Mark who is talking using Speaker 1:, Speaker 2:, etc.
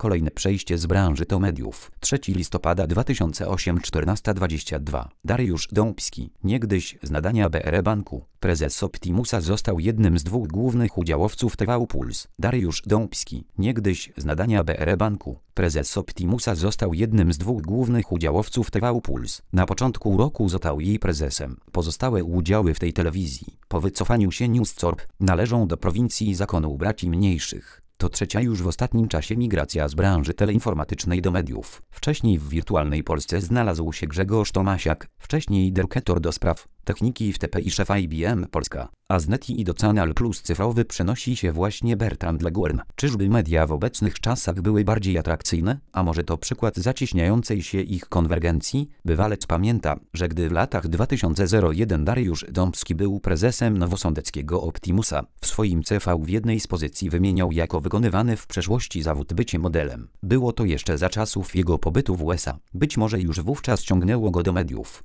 Speaker 1: Kolejne przejście z branży do mediów. 3 listopada 2008, 14:22. Dariusz Dąbski, niegdyś z nadania BR Banku. Prezes Optimusa został jednym z 2 głównych udziałowców TV Puls. Dariusz Dąbski, niegdyś z nadania BR Banku. Prezes Optimusa został jednym z 2 głównych udziałowców TV Puls. Na początku roku został jej prezesem. Pozostałe udziały w tej telewizji, po wycofaniu się News Corp, należą do prowincji Zakonu Braci Mniejszych. To 3. już w ostatnim czasie migracja z branży teleinformatycznej do mediów. Wcześniej w Wirtualnej Polsce znalazł się Grzegorz Tomasiak, wcześniej dyrektor do spraw techniki w TP i szef IBM Polska, a z NET i do Canal Plus cyfrowy przenosi się właśnie Bertrand Leguern. Czyżby media w obecnych czasach były bardziej atrakcyjne? A może to przykład zacieśniającej się ich konwergencji? Bywalec pamięta, że gdy w latach 2001 Dariusz Dąbski był prezesem nowosądeckiego Optimusa, w swoim CV w jednej z pozycji wymieniał jako wykonywany w przeszłości zawód bycie modelem. Było to jeszcze za czasów jego pobytu w USA. Być może już wówczas ciągnęło go do mediów.